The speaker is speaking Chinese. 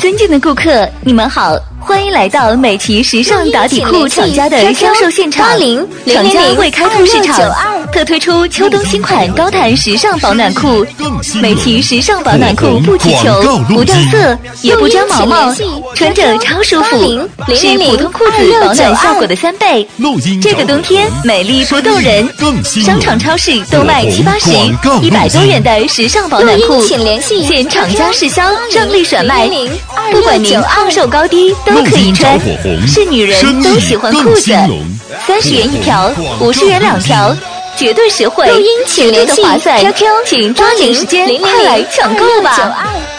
尊敬的顾客，你们好，欢迎来到美琪时尚打底裤厂家的销售现场。厂家为开拓市场，特推出秋冬新款高弹时尚保暖裤。美琪时尚保暖裤不起球，不掉色，也不粘毛毛，穿着超舒服，是普通裤子保暖效果的3倍。这个冬天美丽不动人，商场超市都卖70-80、100多元的时尚保暖裤，现厂家试销，正力甩卖。不管您胖瘦高低都可以穿，是女人都喜欢裤子，30元1条，50元2条，绝对实惠，绝对的划算。请抓紧时间，快来抢购吧！